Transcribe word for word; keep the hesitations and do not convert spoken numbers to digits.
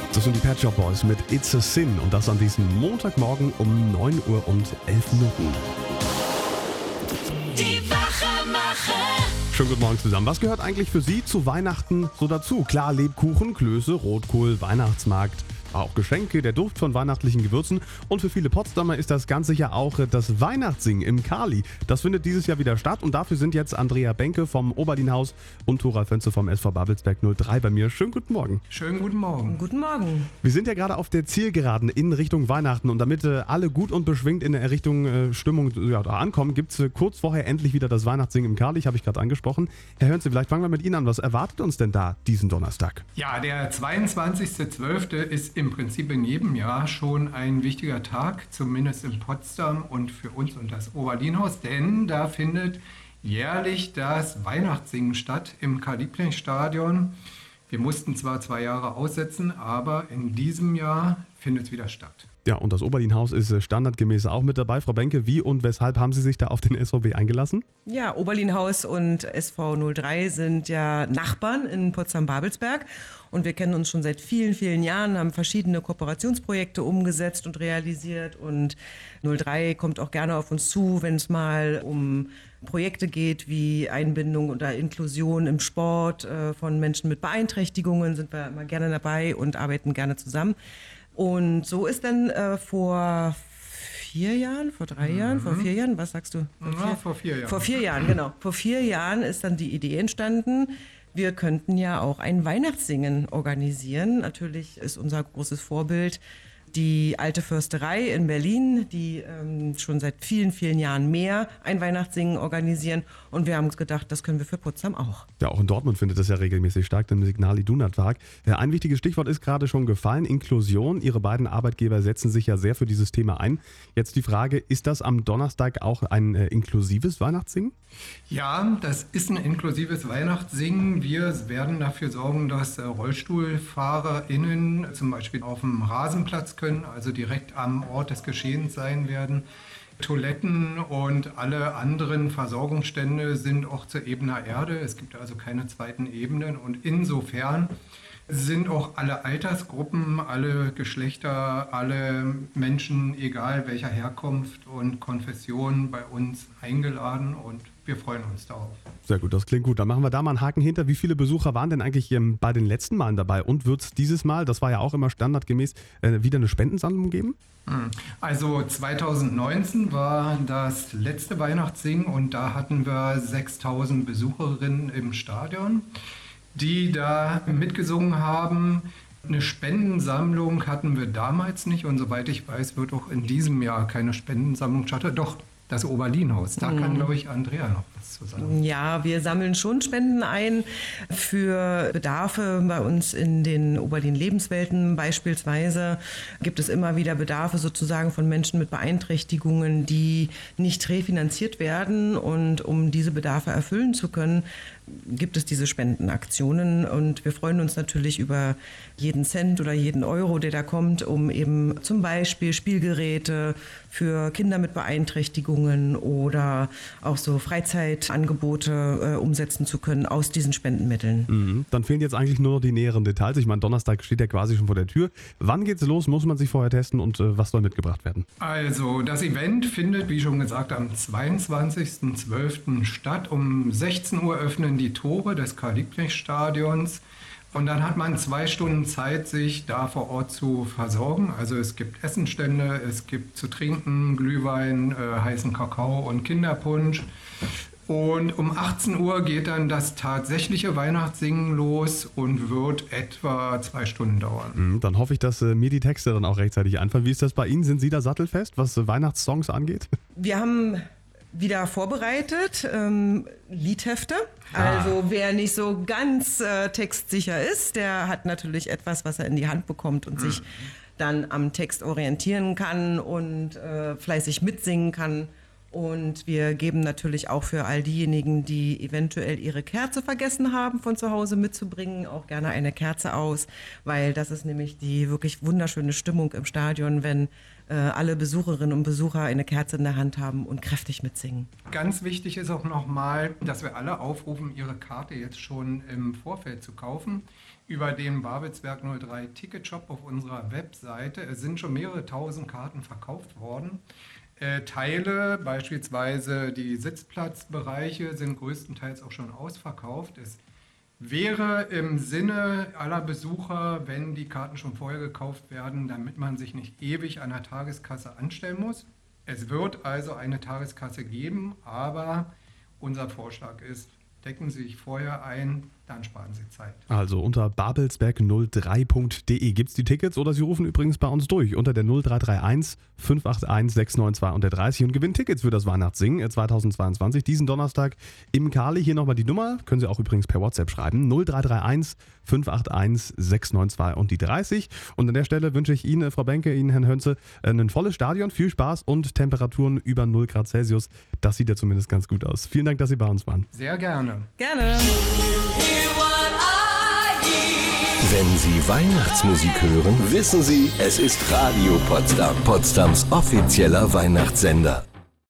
Das sind die Pet Shop Boys mit It's a Sin und das an diesem Montagmorgen um neun Uhr und elf Minuten. Die Wachemacher. Schönen guten Morgen zusammen. Was gehört eigentlich für Sie zu Weihnachten so dazu? Klar, Lebkuchen, Klöße, Rotkohl, Weihnachtsmarkt, auch Geschenke, der Duft von weihnachtlichen Gewürzen und für viele Potsdamer ist das Ganze ja auch das Weihnachtssingen im Kali. Das findet dieses Jahr wieder statt und dafür sind jetzt Andrea Benke vom Oberlinhaus und Thora Fönze vom S V Babelsberg null drei bei mir. Schönen guten Morgen. Schönen guten Morgen. Guten Morgen. Wir sind ja gerade auf der Zielgeraden in Richtung Weihnachten und damit äh, alle gut und beschwingt in der Richtung äh, Stimmung ja, da ankommen, gibt es äh, kurz vorher endlich wieder das Weihnachtssingen im Kali, habe ich gerade angesprochen. Herr Hörnze, vielleicht fangen wir mit Ihnen an. Was erwartet uns denn da diesen Donnerstag? Ja, der zweiundzwanzigster zwölfte ist im Prinzip in jedem Jahr schon ein wichtiger Tag, zumindest in Potsdam und für uns und das Oberlinhaus, denn da findet jährlich das Weihnachtssingen statt im Karl-Liebknecht-Stadion. Wir mussten zwar zwei Jahre aussetzen, aber in diesem Jahr findet es wieder statt. Ja, und das Oberlinhaus ist standardgemäß auch mit dabei. Frau Benke, wie und weshalb haben Sie sich da auf den S V B eingelassen? Ja, Oberlinhaus und S V null drei sind ja Nachbarn in Potsdam-Babelsberg und wir kennen uns schon seit vielen, vielen Jahren, haben verschiedene Kooperationsprojekte umgesetzt und realisiert und null drei kommt auch gerne auf uns zu, wenn es mal um Projekte geht wie Einbindung oder Inklusion im Sport äh, von Menschen mit Beeinträchtigungen, sind wir immer gerne dabei und arbeiten gerne zusammen. Und so ist dann äh, vor vier Jahren, vor drei Mhm. Jahren, vor vier Jahren, was sagst du? Vor Ja, vor vier Jahren. Vor vier Jahren, genau. Vor vier Jahren ist dann die Idee entstanden, wir könnten ja auch ein Weihnachtssingen organisieren. Natürlich ist unser großes Vorbild die Alte Försterei in Berlin, die ähm, schon seit vielen, vielen Jahren mehr ein Weihnachtssingen organisieren. Und wir haben uns gedacht, das können wir für Potsdam auch. Ja, auch in Dortmund findet das ja regelmäßig statt, im Signal Iduna Tag. Ein wichtiges Stichwort ist gerade schon gefallen, Inklusion. Ihre beiden Arbeitgeber setzen sich ja sehr für dieses Thema ein. Jetzt die Frage, ist das am Donnerstag auch ein äh, inklusives Weihnachtssingen? Ja, das ist ein inklusives Weihnachtssingen. Wir werden dafür sorgen, dass äh, RollstuhlfahrerInnen zum Beispiel auf dem Rasenplatz können, also direkt am Ort des Geschehens sein werden. Toiletten und alle anderen Versorgungsstände sind auch zur ebener Erde. Es gibt also keine zweiten Ebenen und insofern sind auch alle Altersgruppen, alle Geschlechter, alle Menschen, egal welcher Herkunft und Konfession, bei uns eingeladen und wir freuen uns darauf. Sehr gut, das klingt gut. Dann machen wir da mal einen Haken hinter. Wie viele Besucher waren denn eigentlich ähm, bei den letzten Malen dabei? Und wird es dieses Mal, das war ja auch immer standardgemäß, äh, wieder eine Spendensammlung geben? Also zweitausendneunzehn war das letzte Weihnachtssingen und da hatten wir sechstausend Besucherinnen im Stadion, die da mitgesungen haben. Eine Spendensammlung hatten wir damals nicht und soweit ich weiß, wird auch in diesem Jahr keine Spendensammlung stattfinden. Doch, das Oberlinhaus, da kann, glaube ich, Andrea noch was zu sagen. Ja, wir sammeln schon Spenden ein für Bedarfe bei uns in den Oberlin-Lebenswelten. Beispielsweise gibt es immer wieder Bedarfe sozusagen von Menschen mit Beeinträchtigungen, die nicht refinanziert werden. Und um diese Bedarfe erfüllen zu können, gibt es diese Spendenaktionen. Und wir freuen uns natürlich über jeden Cent oder jeden Euro, der da kommt, um eben zum Beispiel Spielgeräte für Kinder mit Beeinträchtigungen oder auch so Freizeitangebote äh, umsetzen zu können aus diesen Spendenmitteln. Mhm. Dann fehlen jetzt eigentlich nur noch die näheren Details. Ich meine, Donnerstag steht ja quasi schon vor der Tür. Wann geht's los? Muss man sich vorher testen und äh, was soll mitgebracht werden? Also das Event findet, wie schon gesagt, am zweiundzwanzigster zwölfter statt. Um sechzehn Uhr öffnen die Tore des Karl-Liebknecht-Stadions. Und dann hat man zwei Stunden Zeit, sich da vor Ort zu versorgen. Also es gibt Essenstände, es gibt zu trinken, Glühwein, äh, heißen Kakao und Kinderpunsch. Und um achtzehn Uhr geht dann das tatsächliche Weihnachtssingen los und wird etwa zwei Stunden dauern. Mhm, dann hoffe ich, dass äh, mir die Texte dann auch rechtzeitig einfallen. Wie ist das bei Ihnen? Sind Sie da sattelfest, was äh, Weihnachtssongs angeht? Wir haben wieder vorbereitet, ähm, Liedhefte. Ah. Also wer nicht so ganz äh, textsicher ist, der hat natürlich etwas, was er in die Hand bekommt und sich dann am Text orientieren kann und äh, fleißig mitsingen kann. Und wir geben natürlich auch für all diejenigen, die eventuell ihre Kerze vergessen haben, von zu Hause mitzubringen, auch gerne eine Kerze aus, weil das ist nämlich die wirklich wunderschöne Stimmung im Stadion, wenn äh, alle Besucherinnen und Besucher eine Kerze in der Hand haben und kräftig mitsingen. Ganz wichtig ist auch nochmal, dass wir alle aufrufen, ihre Karte jetzt schon im Vorfeld zu kaufen. über den Babelsberg null drei Ticketshop auf unserer Webseite. Es sind schon mehrere tausend Karten verkauft worden. Äh, Teile, beispielsweise die Sitzplatzbereiche, sind größtenteils auch schon ausverkauft. Es wäre im Sinne aller Besucher, wenn die Karten schon vorher gekauft werden, damit man sich nicht ewig an der Tageskasse anstellen muss. Es wird also eine Tageskasse geben, aber unser Vorschlag ist, decken Sie sich vorher ein, dann sparen Sie Zeit. Also unter babelsberg null drei punkt de gibt es die Tickets oder Sie rufen übrigens bei uns durch unter der null drei drei eins fünf acht eins sechs neun zwei und der dreißig und gewinnen Tickets für das Weihnachtssingen zweitausendzweiundzwanzig, diesen Donnerstag im Kali. Hier nochmal die Nummer, können Sie auch übrigens per WhatsApp schreiben, null drei drei eins fünf acht eins sechs neun zwei und die dreißig. Und an der Stelle wünsche ich Ihnen, Frau Benke, Ihnen, Herrn Hönze, ein volles Stadion, viel Spaß und Temperaturen über null Grad Celsius. Das sieht ja zumindest ganz gut aus. Vielen Dank, dass Sie bei uns waren. Sehr gerne. Gerne. Wenn Sie Weihnachtsmusik hören, wissen Sie, es ist Radio Potsdam, Potsdams offizieller Weihnachtssender.